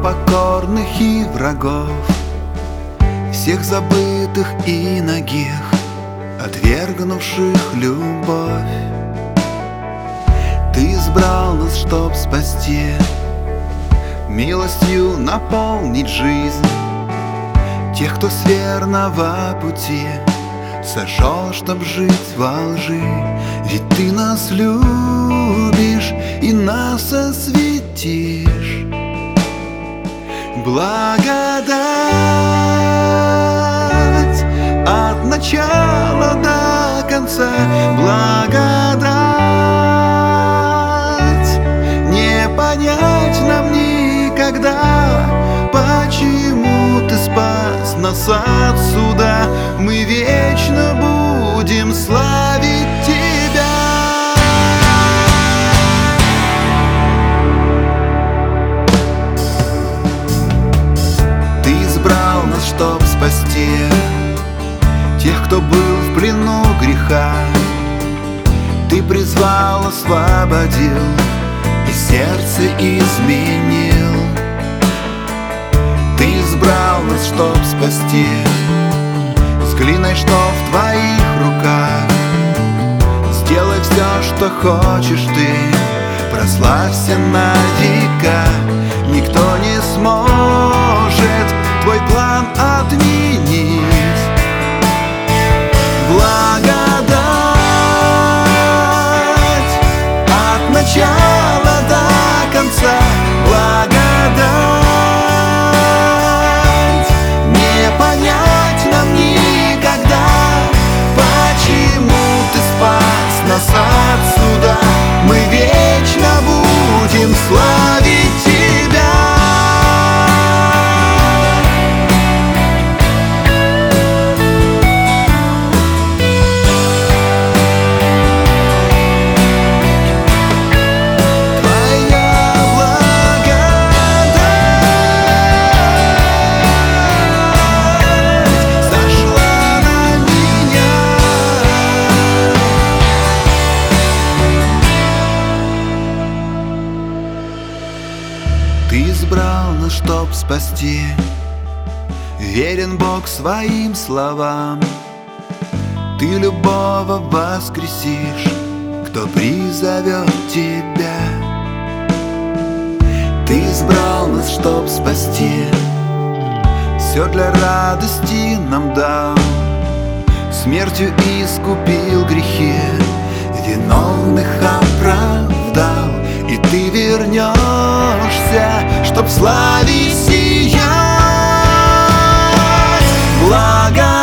покорных и врагов, всех забытых и нагих, отвергнувших любовь. Ты избрал нас, чтоб спасти, милостью наполнить жизнь тех, кто с верного пути сошел, чтоб жить во лжи. Ведь ты нас любишь и нас осветишь. Благодать от начала до конца, благодать не понять нам никогда, почему ты спас нас отсюда. Мы вечно будем славить тебя. Ты избрал нас, чтоб спасти тех, кто был в плену греха. Ты призвал, освободил и сердце изменил. Ты избрал нас, чтоб спасти, с глиной, что в твоих руках. Сделай все, что хочешь ты, прославься на века. Никто не сможет твой план отменить. Благодать от начала до конца, благодать не понять нам никогда, почему ты спас нас отсюда. Мы вечно будем славить тебя. Ты избрал нас, чтоб спасти, верен Бог своим словам. Ты любого воскресишь, кто призовет тебя. Ты избрал нас, чтоб спасти, все для радости нам дал. Смертью искупил грехи, виновных оправдал. И ты вернешься, чтоб в славе сиять. Благо